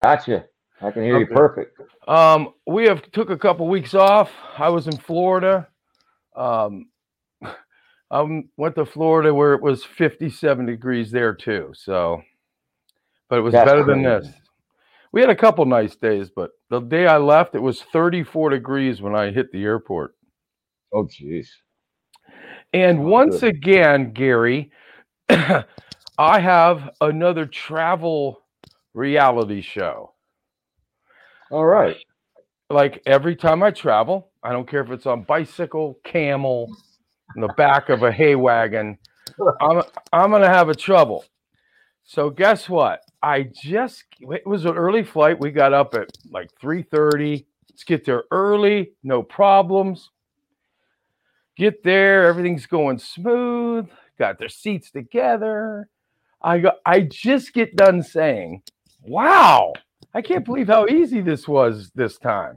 Gotcha. I can hear you Okay. perfect. We have took a couple weeks off. I was in Florida. Um, I went to Florida where it was 57 degrees there too. So, but it was That's better than this. crazy. We had a couple nice days, but the day I left, it was 34 degrees when I hit the airport. Oh, jeez. It's And not once good. again, Gary, I have another travel reality show. All right. Like every time I travel, I don't care if it's on bicycle, camel, in the back of a hay wagon, I'm I'm gonna have a trouble. So guess what? It was an early flight. We got up at like 3:30. Let's get there early, no problems. Get there, everything's going smooth. Got their seats together. I just get done saying, "Wow, I can't believe how easy this was this time."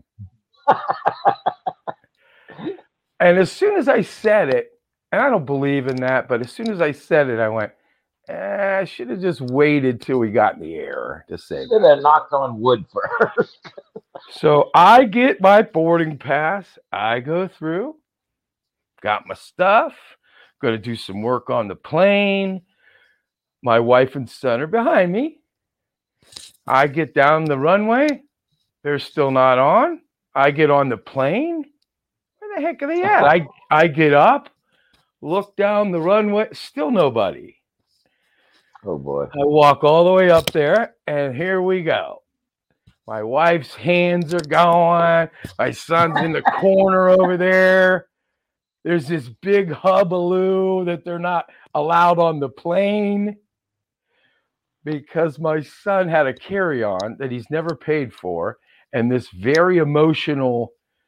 And as soon as I said it, and I don't believe in that, but as soon as I said it, I went, I should have just waited till we got in the air to say Should that. have knocked on wood first. So I get my boarding pass. I go through, got my stuff, going to do some work on the plane. My wife and son are behind me. I get down the runway. They're still not on. I get on the plane. Where the heck are they at? I get up, look down the runway, still nobody. Oh boy. I walk all the way up there, and here we go. My wife's hands are going. My son's in the corner over there. There's this big hullabaloo that they're not allowed on the plane because my son had a carry-on that he's never paid for, and this very emotional.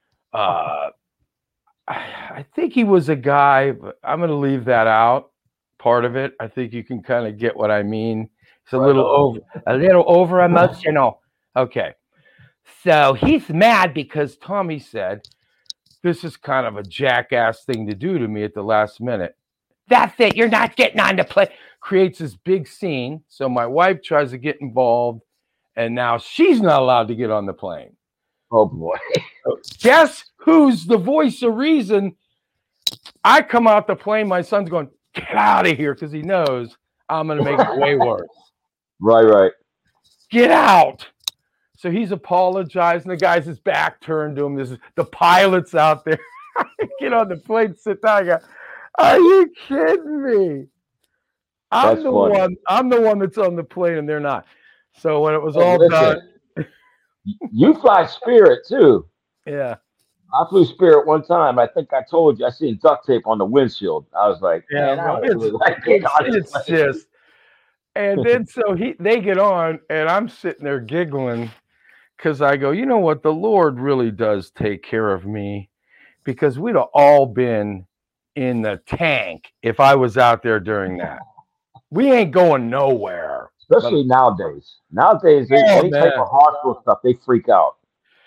I think he was a guy, but I'm going to leave that out. Part of it, I think you can kind of get what I mean. It's a little over emotional. Okay. So he's mad because Tommy said, this is kind of a jackass thing to do to me at the last minute. That's it. You're not getting on the plane. Creates this big scene. So my wife tries to get involved, and now she's not allowed to get on the plane. Oh boy. So guess who's the voice of reason? I come out the plane. My son's going, get out of here, because he knows I'm going to make it way worse. Right. Get out. So he's apologizing. The guy's his back turned to him. The pilot's out there. Get on the plane, sit down. I go, are you kidding me? I'm the one that's on the plane, and they're not. So when it was all done, you fly Spirit too. Yeah. I flew Spirit one time. I think I told you I seen duct tape on the windshield. I was like, man, I don't really like it. It's just. And then so they get on, and I'm sitting there giggling because I go, you know what? The Lord really does take care of me, because we'd have all been in the tank if I was out there during that. We ain't going nowhere. Especially nowadays. Nowadays, any type of hostile stuff, they freak out.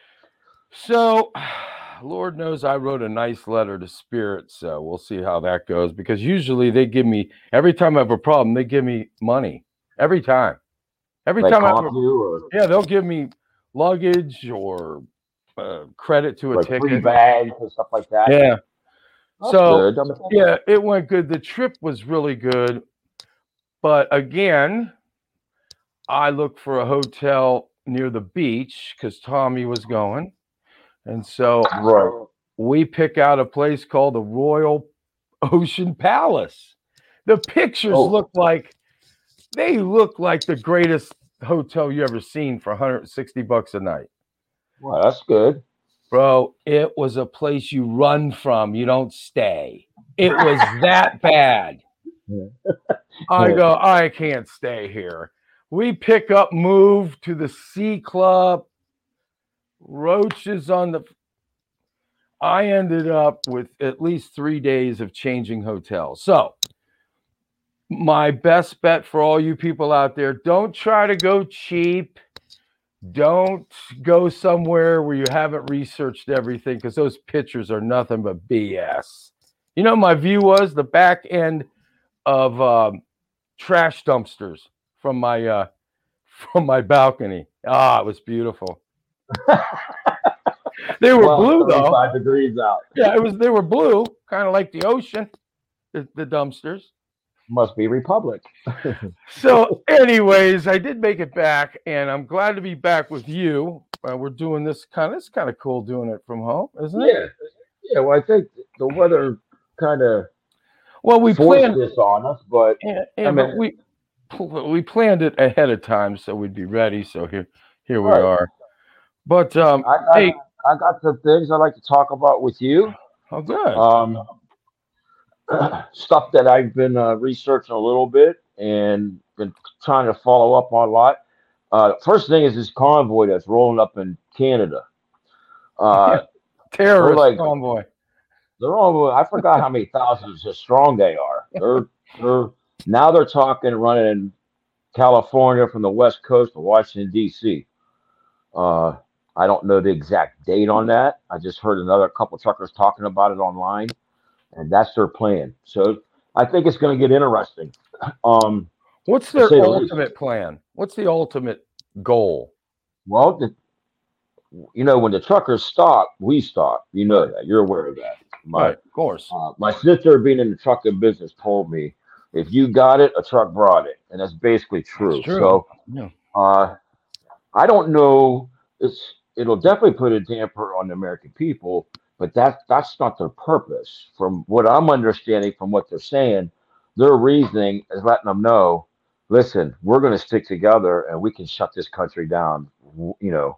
So, Lord knows I wrote a nice letter to Spirit, so we'll see how that goes, because usually they give me, every time I have a problem, they give me money. Every time. Every time they'll give me luggage or credit to a ticket. Free bags and stuff like that. Yeah. That's good. Yeah, it went good. The trip was really good. But again, I looked for a hotel near the beach because Tommy was going. And so we pick out a place called the Royal Ocean Palace. The pictures look like the greatest hotel you ever seen for $160 a night. Well, that's good. Bro, it was a place you run from. You don't stay. It was that bad. I go, I can't stay here. We pick up, move to the Sea Club. Roaches on the... I ended up with at least 3 days of changing hotels. So, my best bet for all you people out there, don't try to go cheap. Don't go somewhere where you haven't researched everything, because those pictures are nothing but BS. You know, my view was the back end of trash dumpsters from my from my balcony. Ah, it was beautiful. They were blue though. 5 degrees out. Yeah, they were blue, kind of like the ocean, the dumpsters. Must be Republic. So, anyways, I did make it back, and I'm glad to be back with you. We're doing this it's kind of cool doing it from home, isn't it? Yeah. Well, I think the weather kind of we forced this on us, but but we planned it ahead of time so we'd be ready. So here we are. But I got some things I'd like to talk about with you. Oh, good. Stuff that I've been researching a little bit and been trying to follow up on a lot. First thing is this convoy that's rolling up in Canada. Terrorist convoy. They're all. I forgot how many thousands of strong they are. They're talking running in California from the West Coast to Washington D.C. I don't know the exact date on that. I just heard another couple of truckers talking about it online, and that's their plan. So I think it's going to get interesting. What's their ultimate plan? What's the ultimate goal? Well, when the truckers stop, we stop. You know that. You're aware of that. Right, of course. My sister, being in the trucking business, told me, if you got it, a truck brought it. And that's basically true. That's true. So yeah. I don't know. It'll definitely put a damper on the American people, but that's not their purpose. From what I'm understanding, from what they're saying, their reasoning is letting them know, listen, we're going to stick together and we can shut this country down, way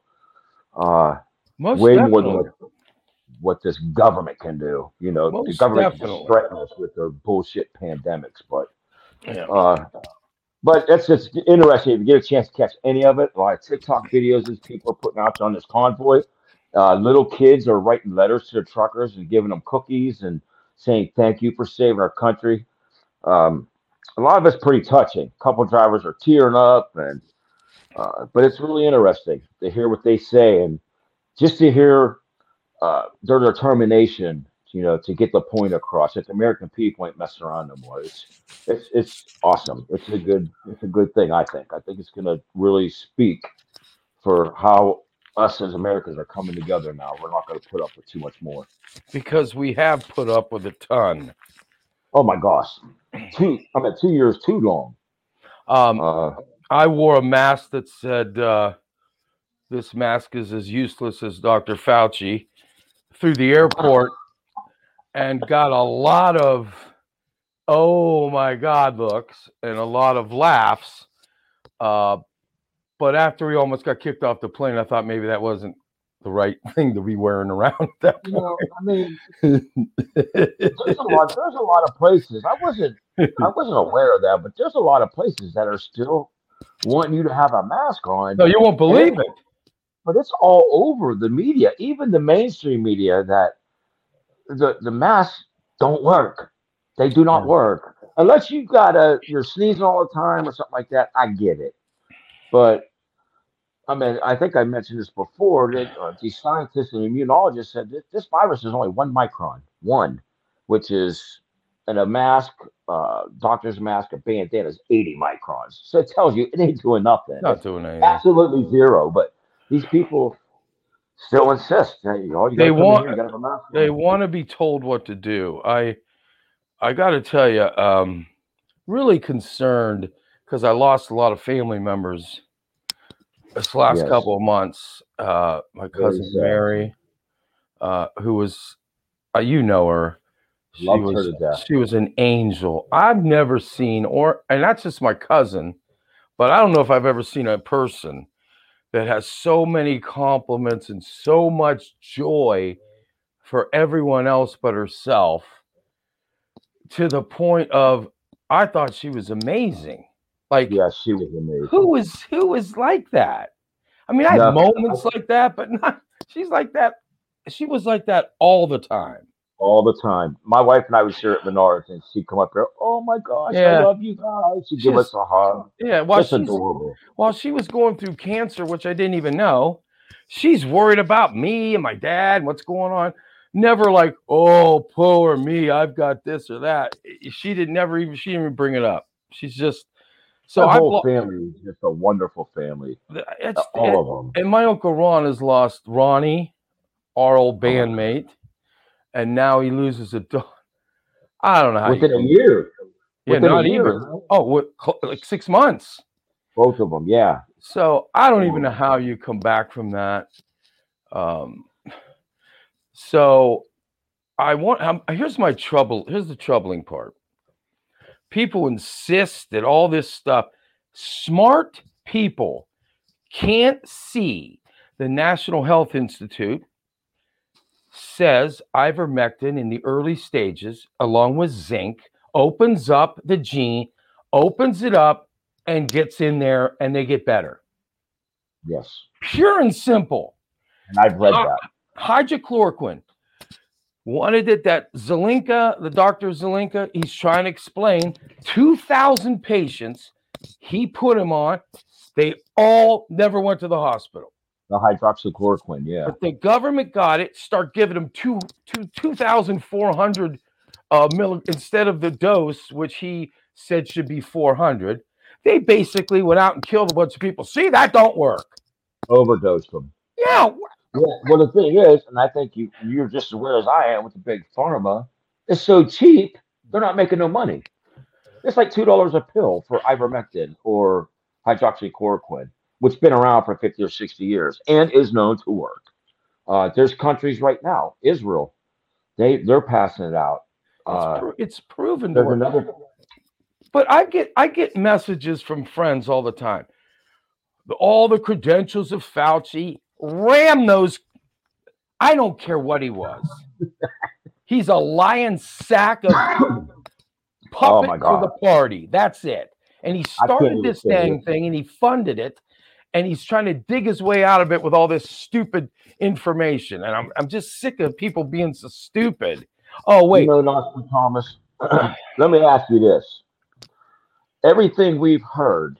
more than what this government can do. The government can threaten us with their bullshit pandemics, but it's just interesting. If you get a chance to catch any of it, a lot of TikTok videos these people are putting out on this convoy. Little kids are writing letters to the truckers and giving them cookies and saying thank you for saving our country. A lot of it's pretty touching. A couple of drivers are tearing up, but it's really interesting to hear what they say and just to hear their determination, to get the point across that the American people ain't messing around no more. It's awesome. It's a good thing. I think it's going to really speak for how us as Americans are coming together now. We're not going to put up with too much more, because we have put up with a ton. Oh my gosh, 2 years too long. I wore a mask that said this mask is as useless as Dr. Fauci through the airport, and got a lot of oh my God looks and a lot of laughs. But after we almost got kicked off the plane, I thought maybe that wasn't the right thing to be wearing around at that point. There's a lot of places. I wasn't aware of that, but there's a lot of places that are still wanting you to have a mask on. No, you won't believe it. But it's all over the media, even the mainstream media, that the masks don't work. They do not work. Unless you're sneezing all the time or something like that, I get it. But I think I mentioned this before, that these scientists and immunologists said that this virus is only 1 micron, which is in a mask, doctor's mask, a bandana is 80 microns. So it tells you it ain't doing nothing. Not doing anything. Absolutely zero. But these people still insist that they want to be told what to do. I got to tell you, really concerned because I lost a lot of family members this last couple of months. My cousin Mary, who was, her. She was an angel. I've never seen, and that's just my cousin, but I don't know if I've ever seen a person that has so many compliments and so much joy for everyone else but herself, to the point of, I thought she was amazing. Like, she was amazing. Who is like that? I mean, I have moments like that, but she's like that. She was like that all the time. All the time. My wife and I would share at Menards, and she'd come up there. Oh my gosh, I love you guys. She'd give us a hug. Yeah, while she was going through cancer, which I didn't even know, she's worried about me and my dad and what's going on. Never like, oh, poor me, I've got this or that. She didn't even bring it up. She's just So My whole family is just a wonderful family. All of them. And my Uncle Ron has lost Ronnie, our old bandmate, and now he loses a dog. I don't know how within a year. Yeah, not even. Oh, like 6 months. Both of them, yeah. So I don't even know how you come back from that. So here's my trouble. Here's the troubling part. People insist that all this stuff, smart people can't see. The National Health Institute says ivermectin in the early stages, along with zinc, opens up the gene, opens it up, and gets in there, and they get better. Yes. Pure and simple. And I've read that. Hydrochloroquine. Wanted it that Zelenka, the Dr. Zelenka, he's trying to explain 2,000 patients he put him on. They all never went to the hospital. The hydroxychloroquine, yeah. But the government got it, start giving them 2,400 instead of the dose, which he said should be 400. They basically went out and killed a bunch of people. See, that don't work. Overdosed them. Yeah. Well, the thing is, and I think you're just as aware as I am with the big pharma, it's so cheap, they're not making no money. It's like $2 a pill for ivermectin or hydroxychloroquine, which has been around for 50 or 60 years and is known to work. There's countries right now, Israel, they're passing it out. It's proven to work. But I get messages from friends all the time. All the credentials of Fauci, ram those. I don't care what he was. He's a lion sack of puppet for the party. That's it. And he started this dang thing and he funded it. And he's trying to dig his way out of it with all this stupid information. And I'm just sick of people being so stupid. Oh, wait. Nostradamus Thomas, let me ask you this. Everything we've heard,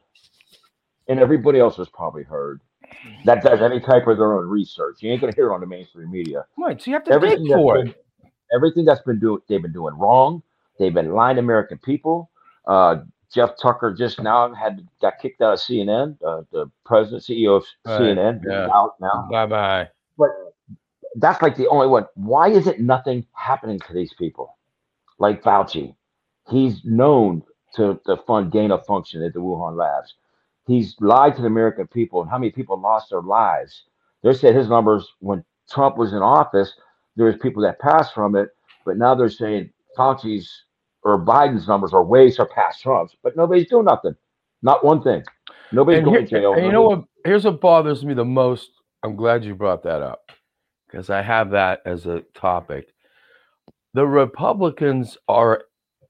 and everybody else has probably heard, that does any type of their own research. You ain't going to hear it on the mainstream media. Right, so you have to dig for it. Everything they've been doing wrong. They've been lying to American people. Jeff Tucker just now got kicked out of CNN. The president, CEO of CNN, is out now. Bye-bye. But that's like the only one. Why is it nothing happening to these people? Like Fauci. He's known to fund gain of function at the Wuhan labs. He's lied to the American people, and how many people lost their lives. They said his numbers when Trump was in office, there was people that passed from it, but now they're saying Fauci's or Biden's numbers are way surpassed Trump's, but nobody's doing nothing. Not one thing. Nobody's going to jail. And you know what? Here's what bothers me the most. I'm glad you brought that up because I have that as a topic. The Republicans are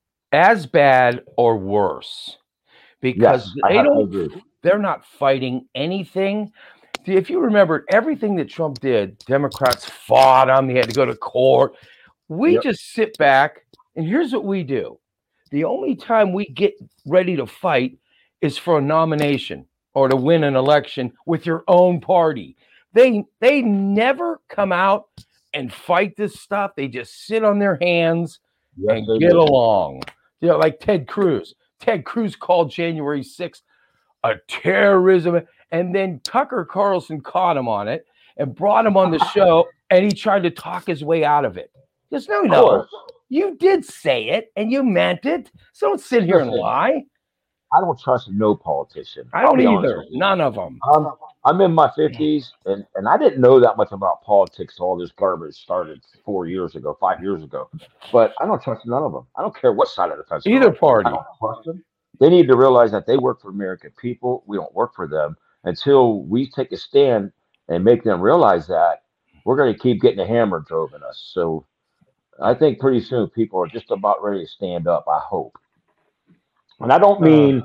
as bad or worse because they're not fighting anything. See, if you remember everything that Trump did, Democrats fought him. He had to go to court. We just sit back, and here's what we do. The only time we get ready to fight is for a nomination or to win an election with your own party. They never come out and fight this stuff. They just sit on their hands and get along. You know, like Ted Cruz. Ted Cruz called January 6th a terrorism, and then Tucker Carlson caught him on it and brought him on the show, and he tried to talk his way out of it. There's no. You did say it, and you meant it. So don't sit here and lie. I don't trust no politician. I don't either. None of them. I'm in my 50s, and I didn't know that much about politics. All this garbage started 5 years ago. But I don't trust none of them. I don't care what side of the fence. Either party. I don't trust them. They need to realize that they work for American people. We don't work for them. Until we take a stand and make them realize that, we're going to keep getting the hammer drove in us. So I think pretty soon people are just about ready to stand up, I hope. And I don't mean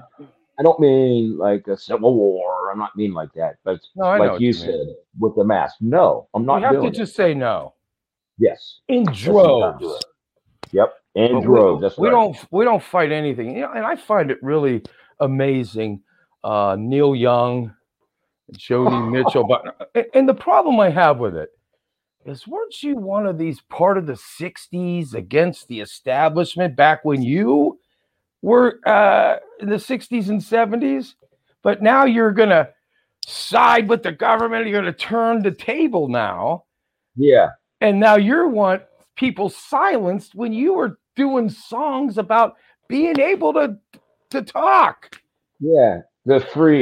like a civil war. I'm not mean like that. But like you said, with the mask. No, I'm not doing it. You have to just say no. Yes. In droves. Yep. In droves. That's right. We don't fight anything. You know, and I find it really amazing. Neil Young, Joni Mitchell. And the problem I have with it is, weren't you one of these part of the 60s against the establishment back when you were in the 60s and 70s, but now you're going to side with the government. You're going to turn the table now. Yeah. And now you want people silenced when you were doing songs about being able to talk. Yeah. The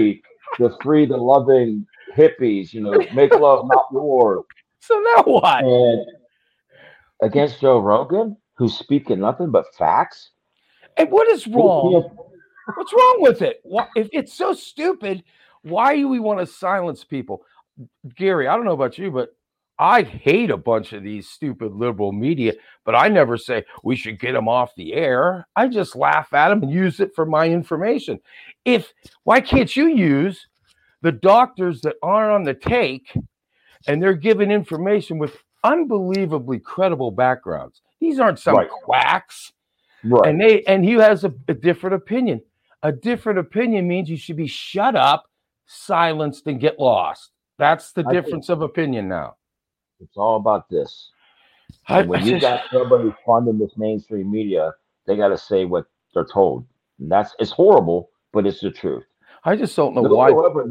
loving hippies, make love, not war. So now what? And against Joe Rogan, who's speaking nothing but facts. And what is wrong? What's wrong with it? If it's so stupid, why do we want to silence people? Gary, I don't know about you, but I hate a bunch of these stupid liberal media, but I never say we should get them off the air. I just laugh at them and use it for my information. Why can't you use the doctors that aren't on the take and they're giving information with unbelievably credible backgrounds? These aren't some quacks. Right. And he has a different opinion. A different opinion means you should be shut up, silenced, and get lost. That's the difference of opinion now. It's all about this. When you got somebody funding this mainstream media, they got to say what they're told. And it's horrible, but it's the truth. I just don't know why.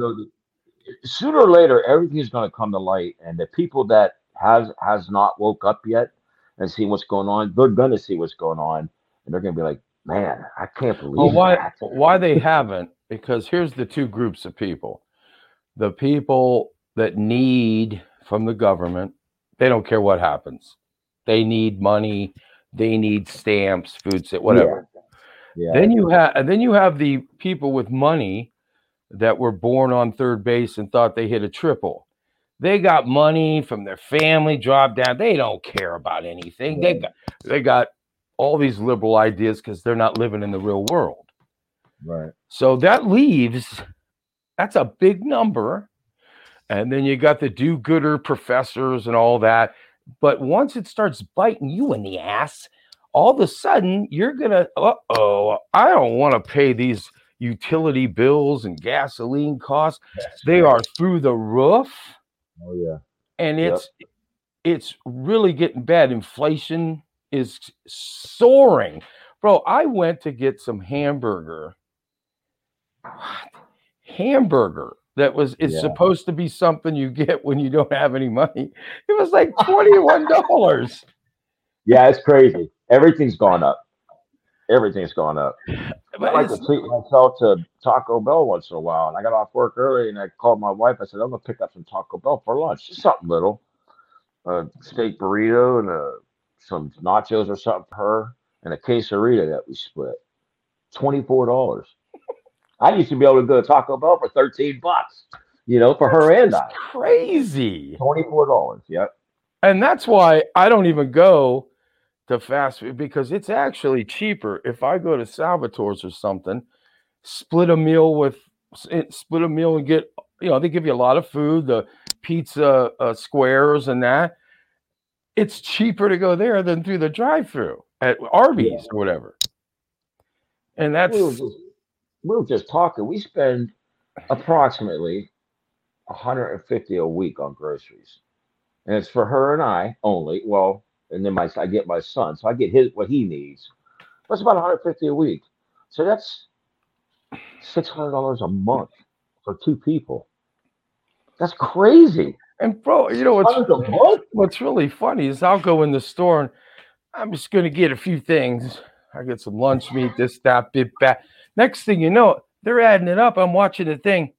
Sooner or later, everything's going to come to light, and the people that has not woke up yet and seen what's going on, they're going to see what's going on, and they're going to be like, "Man, I can't believe that." Why they haven't? Because here's the two groups of people: the people that need from the government. They don't care what happens. They need money. They need stamps, food, whatever. Yeah. Then you have the people with money that were born on third base and thought they hit a triple. They got money from their family, dropped down. They don't care about anything. Right. They got all these liberal ideas because they're not living in the real world. Right. So that's a big number. And then you got the do-gooder professors and all that. But once it starts biting you in the ass, all of a sudden you're going to, I don't want to pay these utility bills and gasoline costs. They are through the roof. Oh, yeah. And it's really getting bad. Inflation is soaring. Bro, I went to get some hamburger. That is supposed to be something you get when you don't have any money. It was like $21. Yeah, it's crazy. Everything's gone up. Everything's gone up. But I like to treat myself to Taco Bell once in a while. And I got off work early and I called my wife. I said, I'm going to pick up some Taco Bell for lunch. Just something little. A steak burrito and some nachos or something for her. And a quesarito that we split. $24. I used to be able to go to Taco Bell for $13, for her and I. Crazy. $24. Yep. And that's why I don't even go to fast food, because it's actually cheaper if I go to Salvatore's or something, split a meal and get, they give you a lot of food, the pizza squares and that. It's cheaper to go there than through the drive-thru at Arby's or whatever. And that's... We were just talking. We spend approximately $150 a week on groceries, and it's for her and I only. Well, and then I get my son, so I get what he needs. That's about $150 a week. So that's $600 a month for two people. That's crazy. And bro, what's really funny is I'll go in the store and I'm just going to get a few things. I get some lunch meat, this, that, bit, that. Next thing you know, they're adding it up. I'm watching the thing.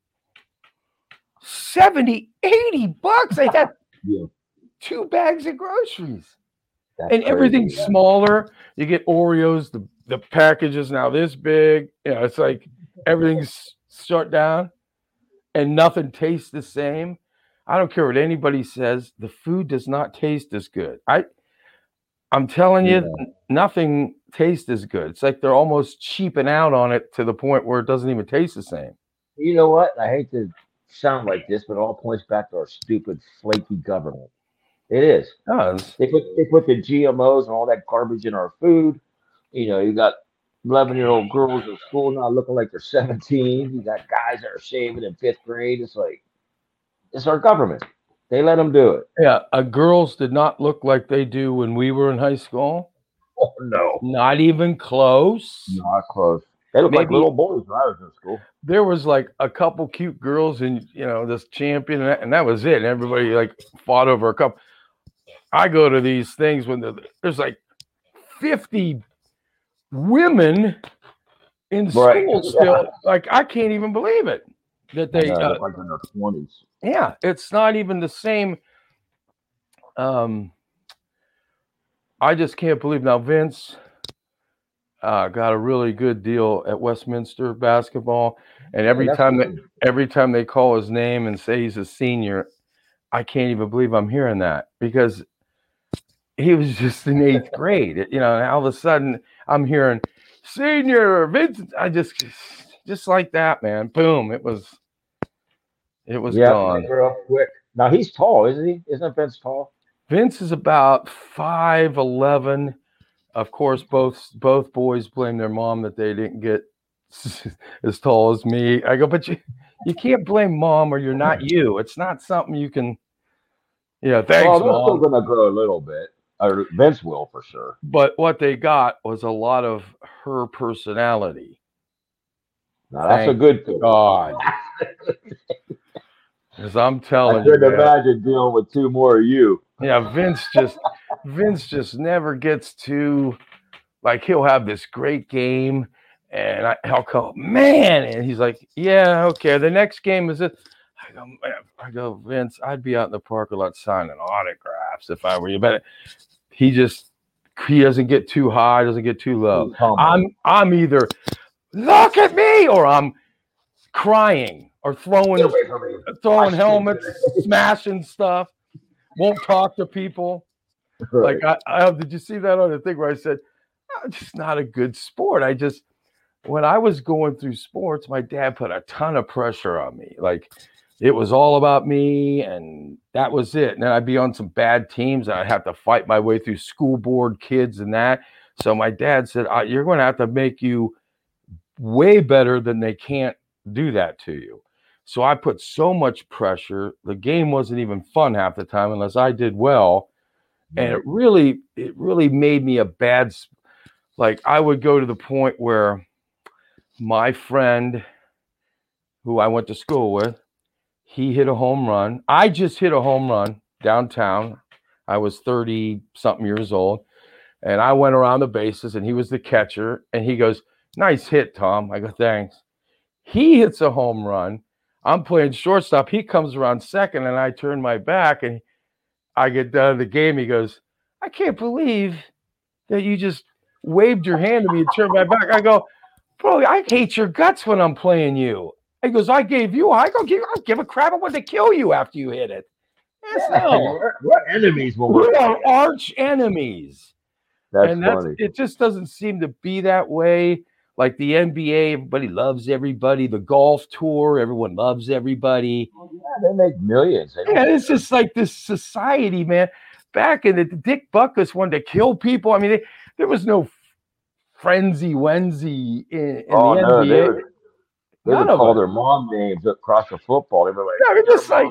$70, $80. I had 2 bags of groceries. That's everything's smaller. You get Oreos. The package is now this big. It's like everything's shut down and nothing tastes the same. I don't care what anybody says. The food does not taste as good. I'm telling you, nothing tastes as good. It's like they're almost cheaping out on it to the point where it doesn't even taste the same. You know what? I hate to sound like this, but it all points back to our stupid, flaky government. It is. It does. They put the GMOs and all that garbage in our food. You got 11-year-old girls in school now looking like they're 17. You got guys that are shaving in 5th grade. It's like, it's our government. They let them do it. Yeah, girls did not look like they do when we were in high school. Oh, no. Not even close. Not close. They look like little boys when I was in school. There was like a couple cute girls and, this champion, and that was it. And everybody like fought over a cup. I go to these things when there's like 50 women in school still. Like, I can't even believe it that they like in their 20s. Yeah, it's not even the same. I just can't believe now Vince got a really good deal at Westminster basketball, and every time they call his name and say he's a senior, I can't even believe I'm hearing that, because he was just in 8th grade, and all of a sudden I'm hearing senior Vince. I just like that, man. Boom! It was gone. Real quick. Now he's tall, isn't he? Isn't Vince tall? Vince is about 5'11". Of course, both boys blame their mom that they didn't get as tall as me. I go, but you can't blame mom, or you're not you. It's not something you can. Thanks, well, they're Mom. still going to grow a little bit. Or Vince will for sure. But what they got was a lot of her personality. Now that's a good thing. God. As I'm telling you, I couldn't imagine dealing with 2 more of you. Yeah, Vince just never gets to, like, he'll have this great game, and I'll call, man, and he's like, yeah, okay, the next game is it. I go, Vince, I'd be out in the parking lot signing autographs if I were you, but he doesn't get too high, doesn't get too low. I'm either look at me, or I'm crying, or throwing helmets, smashing stuff, won't talk to people. Right. Like did you see that on the thing where I said, it's just not a good sport. When I was going through sports, my dad put a ton of pressure on me. Like, it was all about me, and that was it. And then I'd be on some bad teams, and I'd have to fight my way through school board kids and that. So my dad said, you're going to have to make you way better than they can't do that to you. So I put so much pressure. The game wasn't even fun half the time unless I did well. And it really made me a bad, like, I would go to the point where my friend who I went to school with, he hit a home run. I just hit a home run downtown. I was 30-something years old. And I went around the bases, and he was the catcher. And he goes, nice hit, Tom. I go, thanks. He hits a home run. I'm playing shortstop. He comes around second, and I turn my back, and I get done of the game. He goes, I can't believe that you just waved your hand to me and turned my back. I go, bro, I hate your guts when I'm playing you. He goes, I gave you. I go, I give a crap. I want to kill you after you hit it. No. What enemies will we are arch enemies. That's funny. It just doesn't seem to be that way. Like the NBA, everybody loves everybody. The golf tour, everyone loves everybody. Yeah, they make millions. It's just like this society, man. Back in the Dick Buckus wanted to kill people. I mean, there was no frenzy-wenzy in the NBA. They would call their mom names across the football. They were like, just like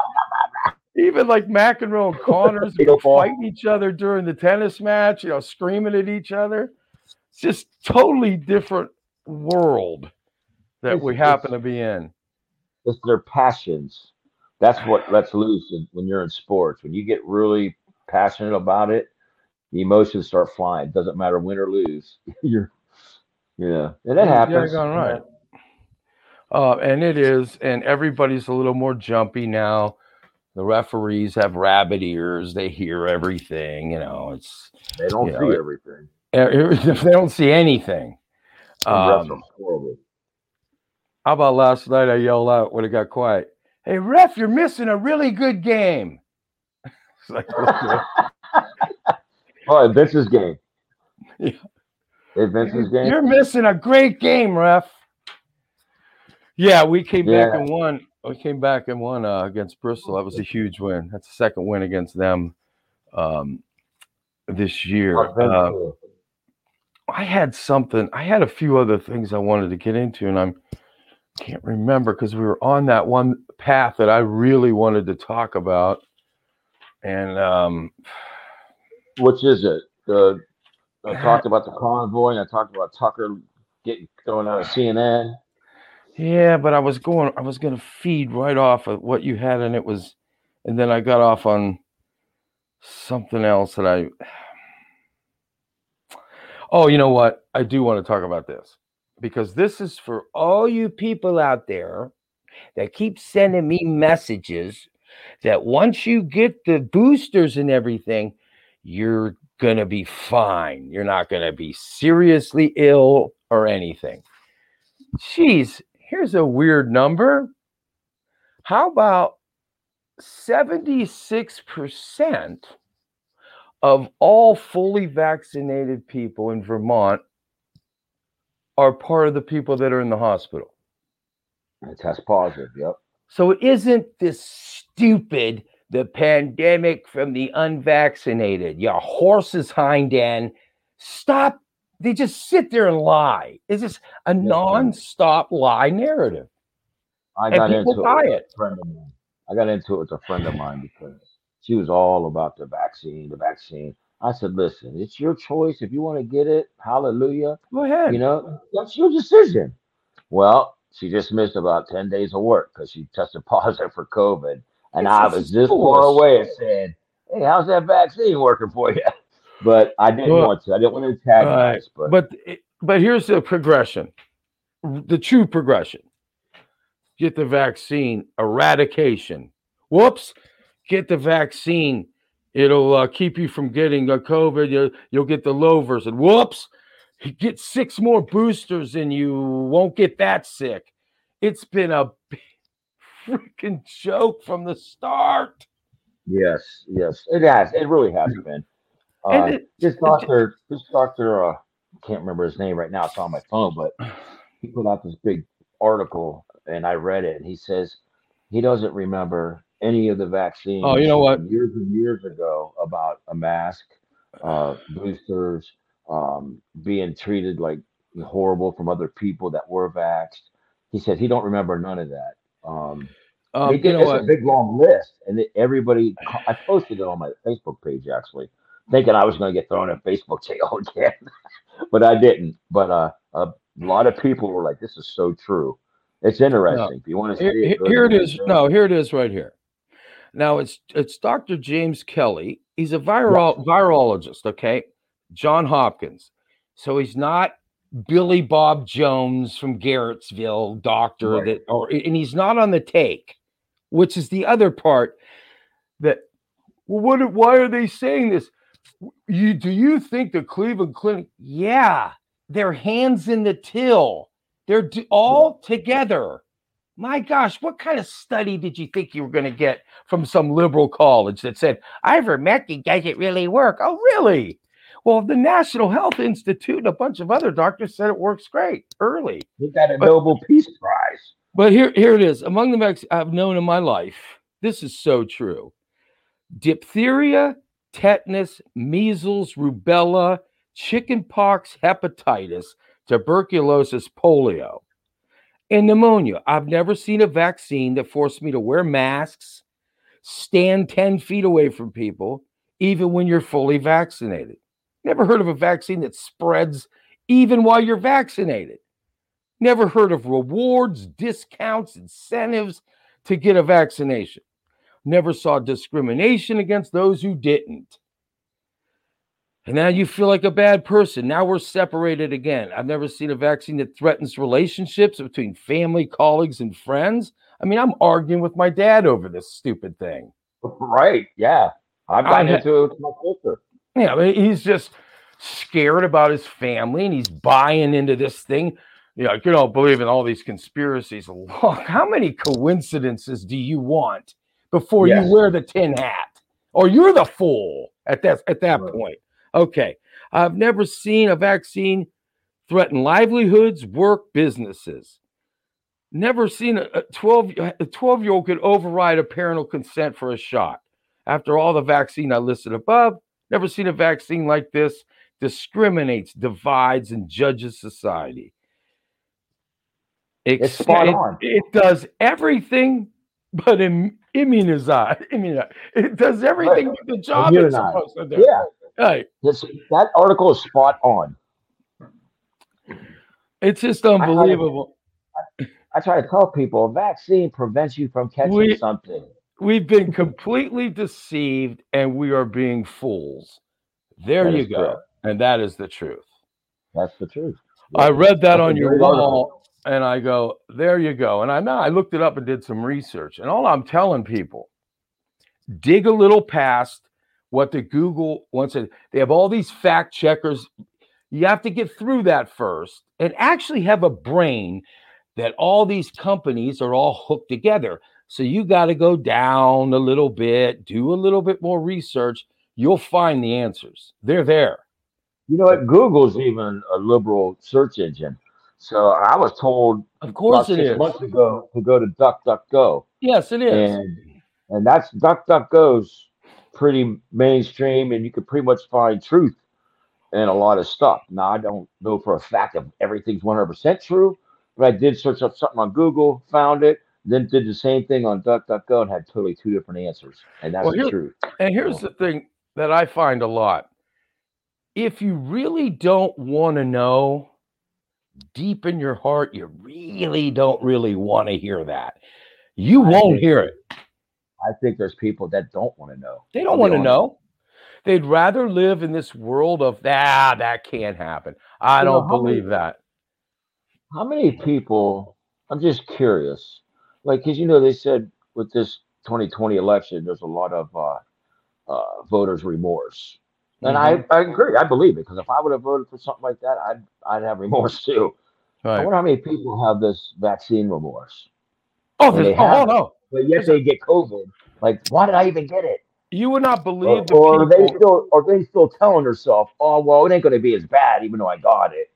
even like McEnroe and Connors would fight each other during the tennis match, screaming at each other. It's just totally different world that we happen to be in. It's their passions. That's what lets loose when you're in sports. When you get really passionate about it, the emotions start flying. It doesn't matter win or lose. And that happens. You're going right. And it is, and everybody's a little more jumpy now. The referees have rabbit ears. They hear everything. They don't see everything. They don't see anything. Horrible. How about last night? I yelled out when it got quiet. Hey, ref, you're missing a really good game. It's like, Vince's game. Yeah. Hey, Vince's game. You're missing a great game, ref. Yeah, we came back and won. We came back and won against Bristol. That was a huge win. That's the second win against them this year. I had a few other things I wanted to get into, and I can't remember because we were on that one path that I really wanted to talk about. And which is it? I talked about the convoy, and I talked about Tucker getting thrown out of CNN. Yeah, but I was gonna feed right off of what you had, and then I got off on something else that oh, you know what? I do want to talk about this because this is for all you people out there that keep sending me messages that once you get the boosters and everything, you're going to be fine. You're not going to be seriously ill or anything. Jeez, here's a weird number. How about 76% of all fully vaccinated people in Vermont are part of the people that are in the hospital? I test positive. Yep. So isn't this stupid, the pandemic from the unvaccinated? Your horse's hind end. Stop. They just sit there and lie. It's just a non-stop lie narrative. I got into it with a friend of mine. I got into it with a friend of mine because she was all about the vaccine, the vaccine. I said, listen, it's your choice. If you want to get it, hallelujah. Go ahead. You know, that's your decision. Well, she just missed about 10 days of work because she tested positive for COVID. And I was this far away and said, hey, how's that vaccine working for you? But I didn't want to. I didn't want to antagonize. But here's the progression, the true progression. Get the vaccine, eradication. Whoops, get the vaccine. It'll keep you from getting COVID. You'll get the low version. Whoops, get 6 more boosters and you won't get that sick. It's been a freaking joke from the start. Yes, it has. It really has been. This doctor, I can't remember his name right now. It's on my phone, but he put out this big article and I read it. And he says he doesn't remember any of the vaccines. Oh, you know what? Years and years ago about a mask, boosters, being treated like horrible from other people that were vaxxed. He said he don't remember none of that. It's a big long list, and everybody. I posted it on my Facebook page actually, thinking I was going to get thrown in Facebook jail again, but I didn't. But a lot of people were like, "This is so true." It's interesting. If you want to see it, here it is. No, here it is right here. Now it's Dr. James Kelly. He's a virologist. Okay, Johns Hopkins. So he's not Billy Bob Jones from Garrettsville, doctor, right. And he's not on the take, which is the other part. That why are they saying this? Do you think the Cleveland Clinic? Yeah, their hands in the till. They're all together. My gosh, what kind of study did you think you were going to get from some liberal college that said, ivermectin doesn't really work? Oh, really? Well, the National Health Institute and a bunch of other doctors said it works great early. We got a Nobel Peace Prize. But here it is. Among the vaccines I've known in my life, this is so true. Diphtheria, tetanus, measles, rubella, chickenpox, hepatitis, tuberculosis, polio, and pneumonia. I've never seen a vaccine that forced me to wear masks, stand 10 feet away from people, even when you're fully vaccinated. Never heard of a vaccine that spreads even while you're vaccinated. Never heard of rewards, discounts, incentives to get a vaccination. Never saw discrimination against those who didn't. And now you feel like a bad person. Now we're separated again. I've never seen a vaccine that threatens relationships between family, colleagues, and friends. I mean, I'm arguing with my dad over this stupid thing. Right, yeah. I've gotten into it with my sister. Yeah, I mean, he's just scared about his family, and he's buying into this thing. You don't believe in all these conspiracies. Look, how many coincidences do you want before you wear the tin hat? Or you're the fool at that point. Okay, I've never seen a vaccine threaten livelihoods, work, businesses. Never seen a 12-year-old could override a parental consent for a shot. After all the vaccine I listed above, never seen a vaccine like this. Discriminates, divides, and judges society. It's spot on. It does everything but immunize. It does everything but the job it's supposed to do. Yeah. Right. That article is spot on. It's just I try to, unbelievable. I try to tell people a vaccine prevents you from catching We something. we've been completely deceived and we are being fools. There That you is go. correct. And that is the truth. That's the truth. I Yep. read that That's a on your great article. wall and I go, there you go. And I looked it up and did some research. And all I'm telling people, dig a little past what the Google wants to. They have all these fact checkers. You have to get through that first and actually have a brain that all these companies are all hooked together. So you got to go down a little bit, do a little bit more research. You'll find the answers. They're there. You know what? Google's even a liberal search engine. So I was told Of course about it six is. months ago to go to DuckDuckGo, Yes, it is. and that's DuckDuckGo's pretty mainstream, and you can pretty much find truth in a lot of stuff. Now I don't know for a fact if everything's 100% true, but I did search up something on Google, found it, then did the same thing on DuckDuckGo, and had totally two different answers, and that's Well, the truth. here's the thing that I find a lot. If you really don't want to know, deep in your heart, you really don't really want to hear that. You won't hear it. I think there's people that don't want to know. They don't want to know. They'd rather live in this world of that can't happen. I don't believe that. How many people? I'm just curious, like, because they said with this 2020 election, there's a lot of voters' remorse, and I agree. I believe it because if I would have voted for something like that, I'd have remorse too. Right. I wonder how many people have this vaccine remorse. Oh, no. But yet they get COVID. Like, why did I even get it? You would not believe or they still telling herself, oh well, it ain't going to be as bad, even though I got it.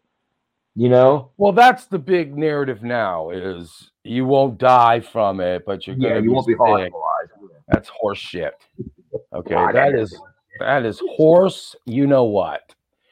Well, that's the big narrative now: is you won't die from it, but you're going to you won't be hospitalized. That's horse shit. Okay, that is horse. You know what?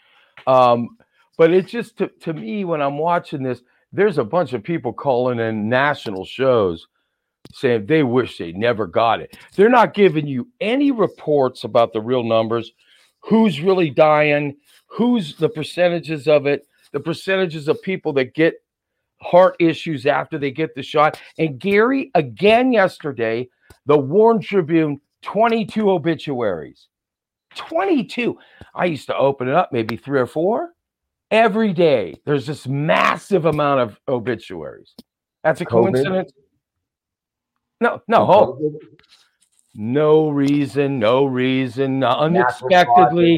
But it's just to me when I'm watching this, there's a bunch of people calling in national shows saying they wish they never got it. They're not giving you any reports about the real numbers, who's really dying, who's the percentages of it, the percentages of people that get heart issues after they get the shot. And Gary, again yesterday, the Warren Tribune, 22 obituaries. 22. I used to open it up maybe 3 or 4 every day. There's this massive amount of obituaries. That's a coincidence? No. No reason. Unexpectedly.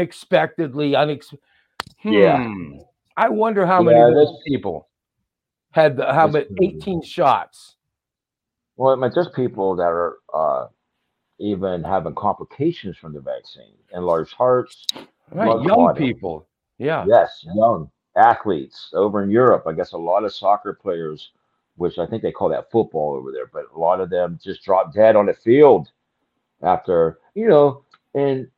Yeah. I wonder how many of those people had how many 18 shots. Well, there's people that are even having complications from the vaccine, enlarged hearts, right? Young people, yeah. Yes, young athletes over in Europe. I guess a lot of soccer players, which I think they call that football over there, but a lot of them just drop dead on the field after, and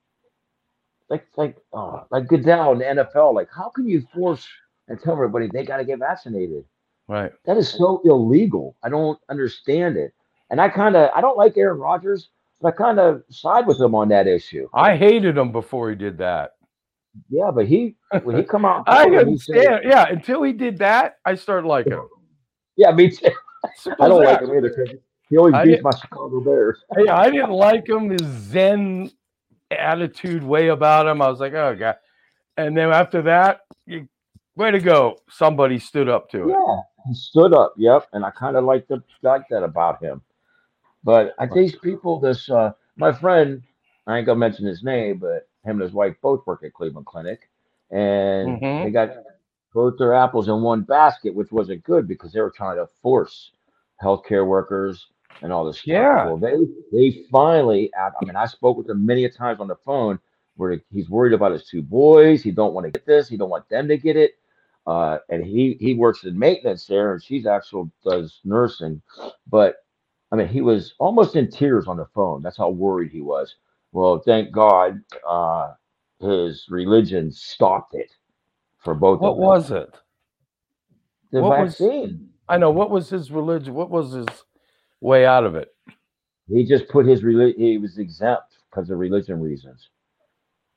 like Goodell in the NFL. Like, how can you force and tell everybody they got to get vaccinated? Right. That is so illegal. I don't understand it. And I don't like Aaron Rodgers, but I kind of side with him on that issue. I hated him before he did that. Yeah, but when he come out, I understand. Yeah, until he did that, I started liking him. Yeah, me too. I don't like him either because he always beats my Chicago Bears. Yeah, I didn't like him. His Zen attitude way about him. I was like, oh God. And then after that, way to go. Somebody stood up to it. Yeah, he stood up. Yep, and I kind of like that about him. But I think people, my friend, I ain't gonna mention his name, but him and his wife both work at Cleveland Clinic, and they got both their apples in one basket, which wasn't good because they were trying to force healthcare workers and all this stuff. Yeah. Well, they finally, I spoke with him many times on the phone where he's worried about his 2 boys. He don't want to get this. He don't want them to get it. And he works in maintenance there, and she's actually does nursing. But he was almost in tears on the phone. That's how worried he was. Well, thank God, his religion stopped it for both of them. What was it? The vaccine. I know. What was his religion? What was his way out of it? He just put his religion. He was exempt because of religion reasons.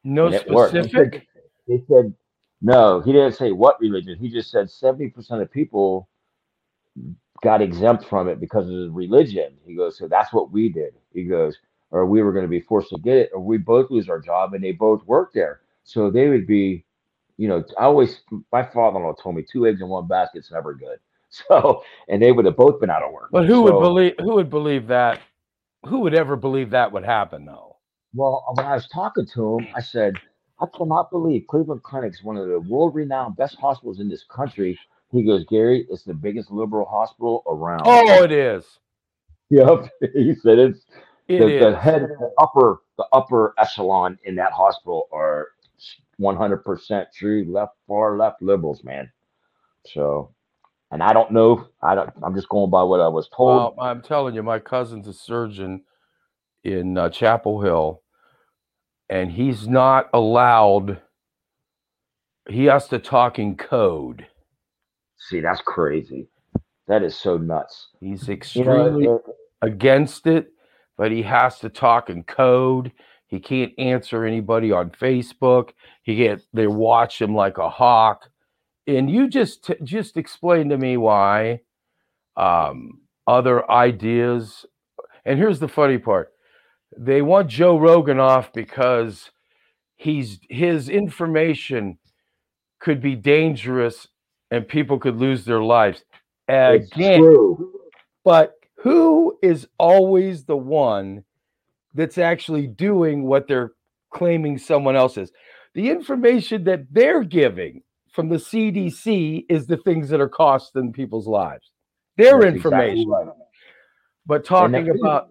No and it worked. specific? They said no. He didn't say what religion. He just said 70% of people got exempt from it because of the religion. He goes, so that's what we did. He goes, or we were going to be forced to get it, or we both lose our job, and they both work there. So they would be, I always, my father-in-law told me 2 eggs in one basket's never good. So, and they would have both been out of work. But who would believe that? Who would ever believe that would happen, though? Well, when I was talking to him, I said, I cannot believe Cleveland Clinic's one of the world-renowned best hospitals in this country. He goes, Gary, it's the biggest liberal hospital around. Oh, it is. Yep. He said it's the is. head, the upper echelon in that hospital are 100% true far left liberals, man. So, and I don't know. I'm just going by what I was told. Well, I'm telling you, my cousin's a surgeon in Chapel Hill, and he's not allowed. He has to talk in code. See, that's crazy. That is so nuts. He's extremely against it, but he has to talk in code. He can't answer anybody on Facebook. They watch him like a hawk. And you just explain to me why other ideas. And here's the funny part. They want Joe Rogan off because his information could be dangerous and people could lose their lives. Again, but who is always the one that's actually doing what they're claiming someone else is? The information that they're giving from the CDC is the things that are costing people's lives. Their information. Exactly right. But talking about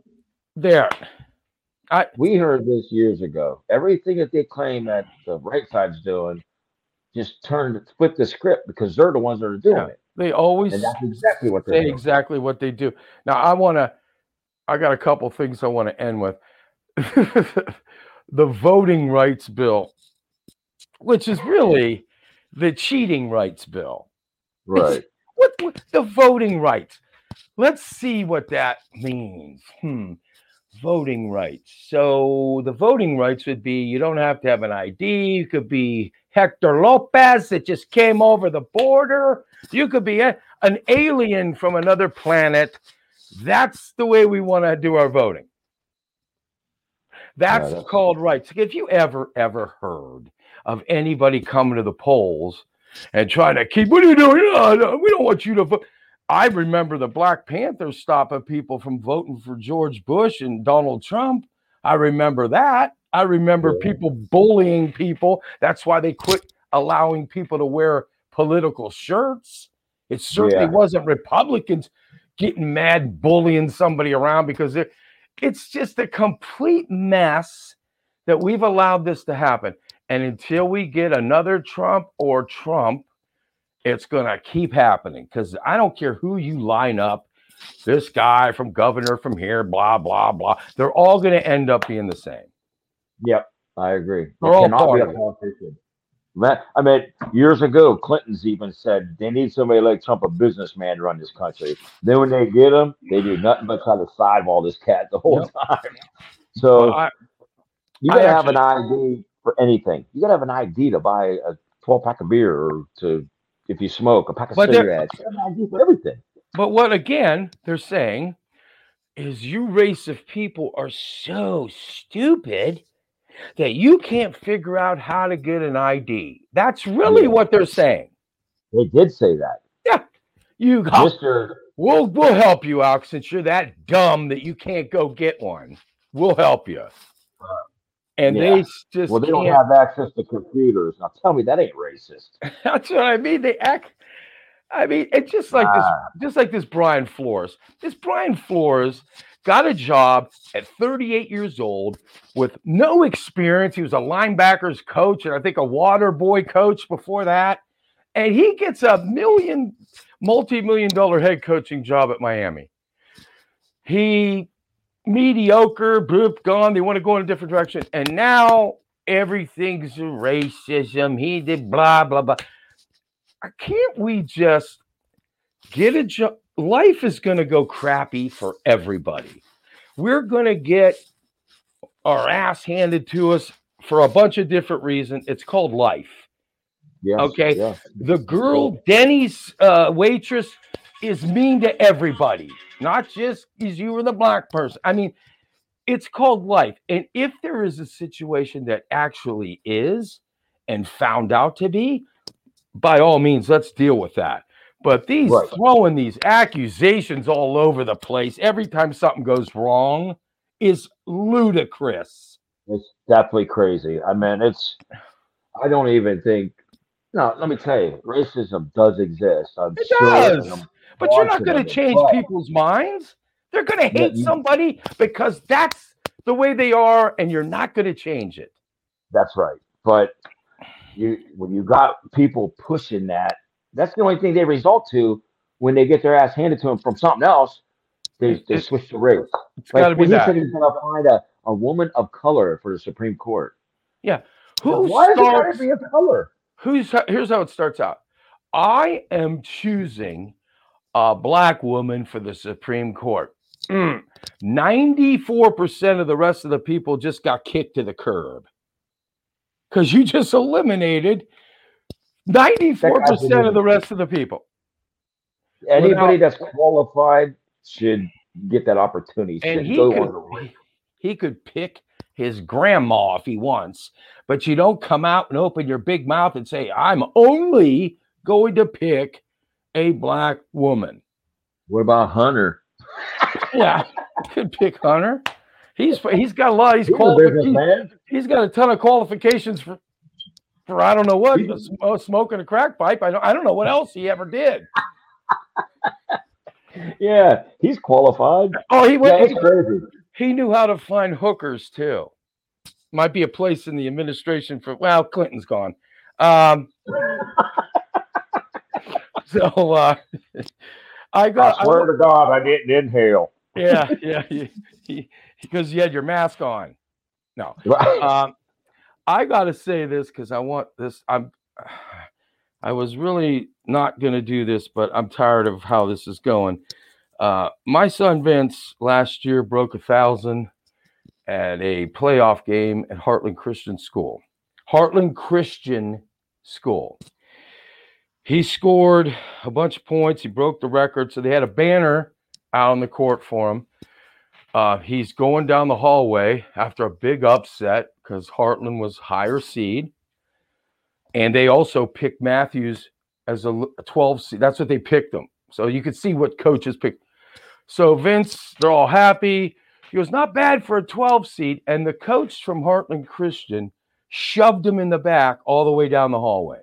we heard this years ago. Everything that they claim that the right side's doing, just flip the script because they're the ones that are doing it. They always and that's exactly what they do. Exactly what they do. Now I got a couple things I want to end with. The voting rights bill, which is really the cheating rights bill. Right. What the voting rights? Let's see what that means. Voting rights. So the voting rights would be you don't have to have an ID. You could be Hector Lopez that just came over the border. You could be an alien from another planet. That's the way we want to do our voting. That's called rights. If you ever heard of anybody coming to the polls and trying to keep, what are you doing? No, we don't want you to vote. I remember the Black Panthers stopping people from voting for George Bush and Donald Trump. I remember that. I remember people bullying people. That's why they quit allowing people to wear political shirts. It certainly wasn't Republicans getting mad, bullying somebody around because it's just a complete mess that we've allowed this to happen. And until we get another Trump or Trump, it's going to keep happening because I don't care who you line up, this guy from governor from here, blah, blah, blah. They're all going to end up being the same. Yep, I agree. They cannot be a politician. I mean, years ago, Clinton's even said they need somebody like Trump, a businessman, to run this country. Then when they get him, they do nothing but try to sidewall this cat the whole time. So you got to have an ID for anything. You got to have an ID to buy a 12-pack of beer or if you smoke, a pack of cigarettes. You have an ID for everything. But what, again, they're saying is you race of people are so stupid that you can't figure out how to get an ID. That's really what they're saying. They did say that. Yeah. We'll help you out since you're that dumb that you can't go get one. We'll help you. And they just they don't have access to computers. Now tell me that ain't racist. That's what I mean. It's just like this Brian Flores. This Brian Flores got a job at 38 years old with no experience. He was a linebackers coach and I think a water boy coach before that. And he gets a multi-million-dollar head coaching job at Miami. He mediocre, boop, gone. They want to go in a different direction. And now everything's racism. He did blah, blah, blah. Can't we just get a job? Life is going to go crappy for everybody. We're going to get our ass handed to us for a bunch of different reasons. It's called life. Yes, Okay. yes. The girl, Denny's waitress, is mean to everybody, not just because you were the black person. I mean, it's called life. And if there is a situation that actually is and found out to be, by all means, let's deal with that. But these throwing these accusations all over the place every time something goes wrong is ludicrous. It's definitely crazy. I mean, I don't even think, no, let me tell you, racism does exist. I'm It sure. does. But you're not going to change people's minds. They're going to hate somebody because that's the way they are, and you're not going to change it. That's right. But when you got people pushing that, that's the only thing they result to when they get their ass handed to them from something else. They switch the race. It's got to be he that. said he's going to find a woman of color for the Supreme Court. Yeah. Why does it got to be a color? Here's how it starts out. I am choosing a black woman for the Supreme Court. 94% of the rest of the people just got kicked to the curb because you just eliminated 94% of the rest of the people. Anybody that's qualified should get that opportunity. And he could pick his grandma if he wants, but you don't come out and open your big mouth and say, I'm only going to pick a black woman. What about Hunter? Yeah, could pick Hunter. He's got a lot. He's got a ton of qualifications for I don't know what, smoking a crack pipe. I don't know what else he ever did. Yeah, he's qualified. Oh, it's crazy. He knew how to find hookers too. Might be a place in the administration for. Well, Clinton's gone. So I swear to God, I didn't inhale. Yeah, because you had your mask on. No, I got to say this because I want this. I was really not going to do this, but I'm tired of how this is going. My son Vince last year broke 1,000 at a playoff game at Heartland Christian School. Heartland Christian School. He scored a bunch of points. He broke the record. So they had a banner out on the court for him. He's going down the hallway after a big upset because Heartland was higher seed. And they also picked Matthews as a 12 seed. That's what they picked him. So you could see what coaches picked. So Vince, they're all happy. He goes, not bad for a 12 seed. And the coach from Heartland Christian shoved him in the back all the way down the hallway.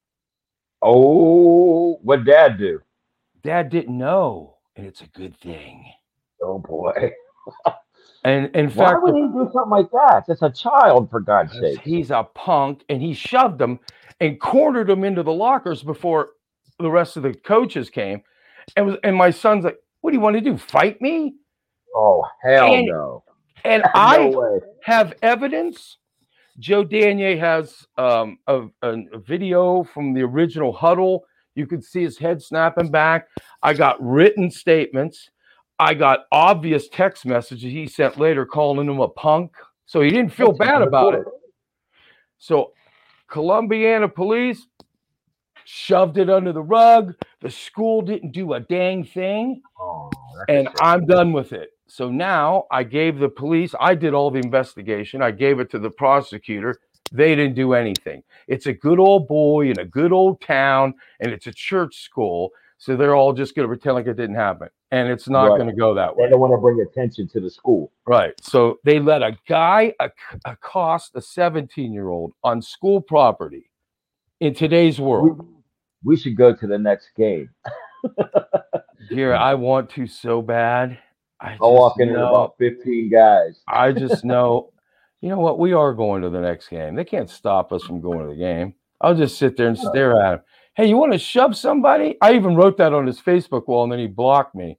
Oh, what'd Dad do? Dad didn't know, and it's a good thing. Oh, boy. And in fact, why would he do something like that? It's a child, for God's sake. He's a punk, and he shoved him and cornered him into the lockers before the rest of the coaches came. And my son's like, what do you want to do, fight me? Oh, hell no. And no I way. have evidence. Joe Danier has a video from the original huddle. You could see his head snapping back. I got written statements. I got obvious text messages he sent later calling him a punk. So he didn't feel bad about it. So Columbiana police shoved it under the rug. The school didn't do a dang thing. And I'm done with it. So now I gave the police, I did all the investigation. I gave it to the prosecutor. They didn't do anything. It's a good old boy in a good old town, and it's a church school. So they're all just going to pretend like it didn't happen. And it's not going to go that way. They don't want to bring attention to the school. Right. So they let a guy accost a 17-year-old on school property in today's world. We should go to the next game. Dear, I want to so bad. I'll walk in about 15 guys. I just know, you know what? We are going to the next game. They can't stop us from going to the game. I'll just sit there and stare at him. Hey, you want to shove somebody? I even wrote that on his Facebook wall, and then he blocked me.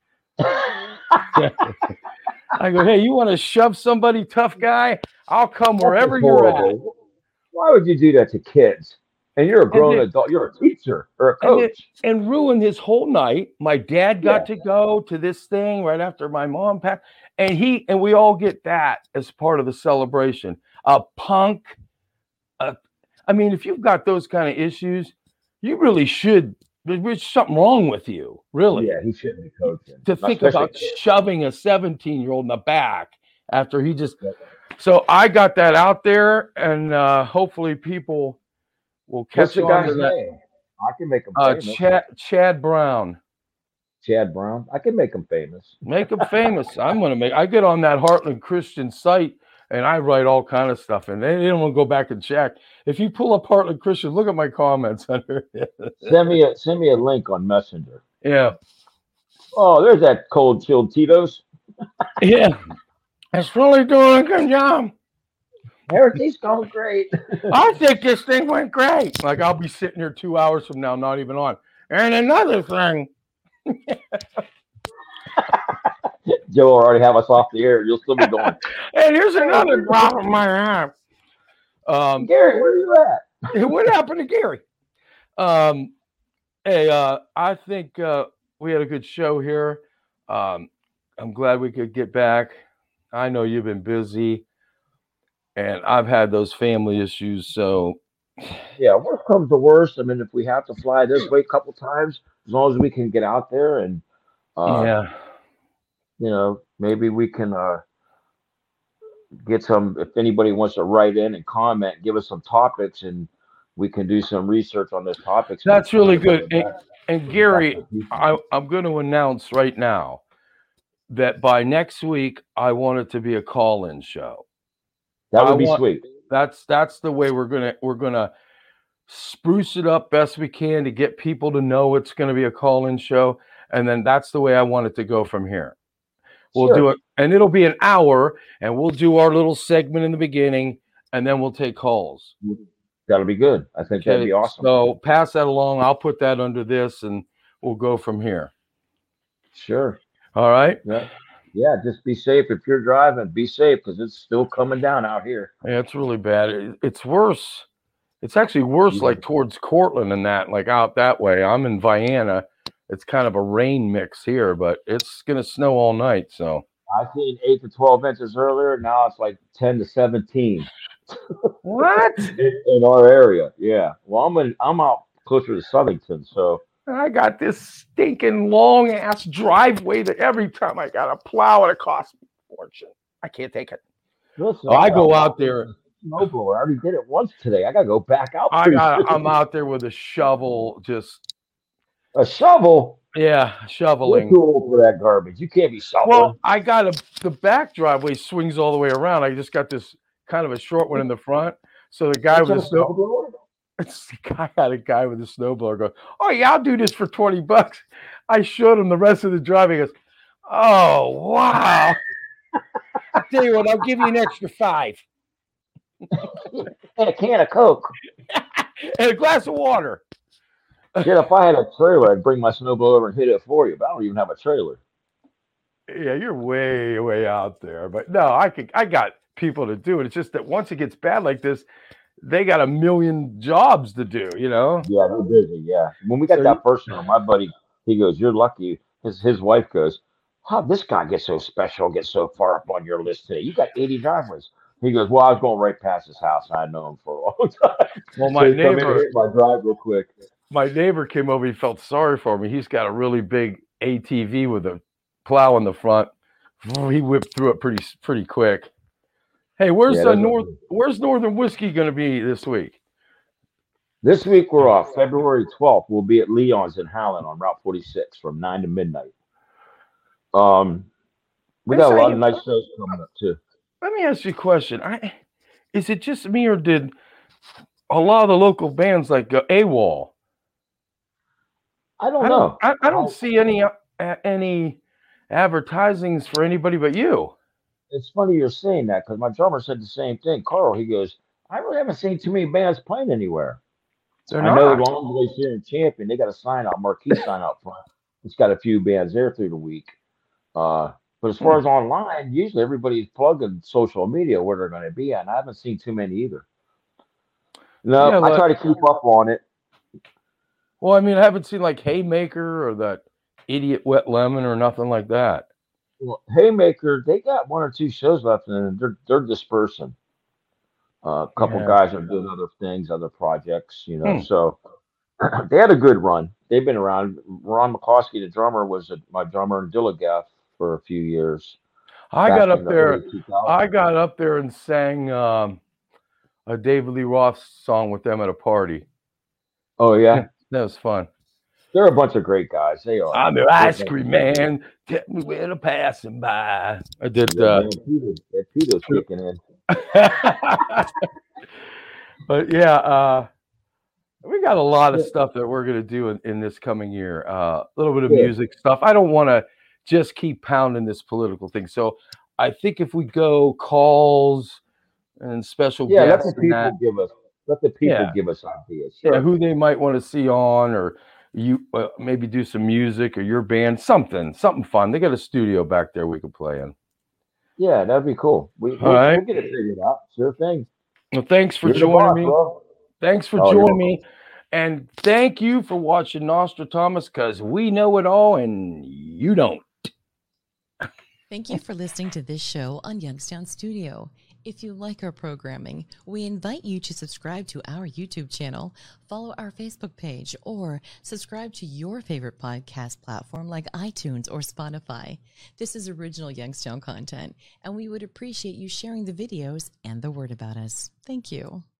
I go, hey, you want to shove somebody, tough guy? I'll come wherever you're at. Why would you do that to kids? And you're a grown adult. You're a teacher or a coach. And ruin his whole night. My dad got to go to this thing right after my mom passed. and we all get that as part of the celebration. A punk, I mean, if you've got those kind of issues, you really should. There's something wrong with you, really. Yeah, he shouldn't be coaching. To think about shoving a 17-year-old in the back after he just. So I got that out there, and hopefully people will catch on to that. Name? I can make him famous. Chad Brown. Chad Brown. I can make him famous. Make him famous. I get on that Heartland Christian site and I write all kind of stuff, and they don't want to go back and check. If you pull up Heartland Christian, look at my comments under it. Send me a link on Messenger. Yeah. Oh, there's that cold chilled Tito's. Yeah. It's really doing a good job. Everything's going great. I think this thing went great. Like, I'll be sitting here 2 hours from now, not even on. And another thing. Joe will already have us off the air. You'll still be going. And here's another drop of my hat. Gary, where are you at? What happened to Gary? I think we had a good show here. I'm glad we could get back. I know you've been busy, and I've had those family issues. So, yeah, worst comes to worst. I mean, if we have to fly this way a couple times, as long as we can get out there and, maybe we can get some. If anybody wants to write in and comment, give us some topics, and we can do some research on those topics. That's really good. And Gary, I'm going to announce right now that by next week, I want it to be a call-in show. That would be sweet. That's the way we're gonna spruce it up best we can to get people to know it's going to be a call-in show, and then that's the way I want it to go from here. We'll do it, and it'll be an hour, and we'll do our little segment in the beginning, and then we'll take calls. That'll be good. I think that'd be awesome. So pass that along. I'll put that under this, and we'll go from here. Sure. All right. Yeah. Just be safe if you're driving. Be safe because it's still coming down out here. Yeah, it's really bad. It's worse. It's actually worse, like towards Cortland and that, like out that way. I'm in Vienna. It's kind of a rain mix here, but it's gonna snow all night. So I've seen 8 to 12 inches earlier. Now it's like 10 to 17. What? In our area, yeah. Well, I'm out closer to Southington, so I got this stinking long ass driveway that every time I got to plow it costs me a fortune. I can't take it. Listen, I go out there. Snowblower. I already did it once today. I gotta go back out. I'm out there with a shovel, just a shovel. Yeah, shoveling. You're too old for that garbage. You can't be shoveling. Well, I got the back driveway swings all the way around. I just got this kind of a short one in the front. So the guy with the snowblower. I had a guy with a snowblower go, "Oh yeah, I'll do this for $20." I showed him the rest of the driving. He goes, "Oh wow!" I tell you what, I'll give you an extra $5 and a can of Coke and a glass of water. Yeah, if I had a trailer, I'd bring my snowblower over and hit it for you. But I don't even have a trailer. Yeah, you're way, way out there. But no, I got people to do it. It's just that once it gets bad like this, they got a million jobs to do, you know? Yeah, they're busy, yeah. When we got that person on, my buddy, he goes, "You're lucky." His wife goes, "How'd this guy get so special, get so far up on your list today? You got 80 driveways." He goes, "Well, I was going right past his house. I know him for a long time." Well, my neighbor, hit my drive real quick. My neighbor came over. He felt sorry for me. He's got a really big ATV with a plow in the front. He whipped through it pretty quick. Hey, where's Northern Whiskey going to be this week? This week we're off. February 12th, we'll be at Leon's in Howland on Route 46 from 9 to midnight. We got a lot of nice shows coming up too. Let me ask you a question. Is it just me, or did a lot of the local bands like AWOL? I don't know. I don't see any advertisings for anybody but you. It's funny you're saying that because my drummer said the same thing. Carl, he goes, "I really haven't seen too many bands playing anywhere." I know the Long Boys here in Champion, they got a sign out, marquee sign out front. It's got a few bands there through the week. But as far as online, usually everybody's plugging social media where they're going to be at. And I haven't seen too many either. No, yeah, I try to keep up on it. Well, I mean, I haven't seen like Haymaker or that Idiot Wet Lemon or nothing like that. Well, Haymaker, they got one or two shows left, and they're dispersing. A couple Yeah. guys are doing other things, other projects, you know. Hmm. So they had a good run. They've been around. Ron McCloskey, the drummer, was my drummer in Dilligath for a few years I got back in up the early there. 2000s. I got up there and sang a David Lee Roth song with them at a party. Oh yeah, That was fun. they're a bunch of great guys. They are. I'm the They're ice cream man. Tell me where to passing by. I did. Yeah, man, Peter's kicking in. But yeah, we got a lot of stuff that we're gonna do in this coming year. A little bit of music stuff. I don't want to just keep pounding this political thing. So I think if we go calls and special guests, Let the people give us. Let the people give us ideas. Sure. Yeah, who they might want to see on, or you maybe do some music or your band, something fun. They got a studio back there we could play in. Yeah, that'd be cool. We'll get it figured out. Sure thing. Well, thanks for joining me. Bro. Thanks for joining me. And thank you for watching Nostradamus, because we know it all and you don't. Thank you for listening to this show on Youngstown Studio. If you like our programming, we invite you to subscribe to our YouTube channel, follow our Facebook page, or subscribe to your favorite podcast platform like iTunes or Spotify. This is original Youngstown content, and we would appreciate you sharing the videos and the word about us. Thank you.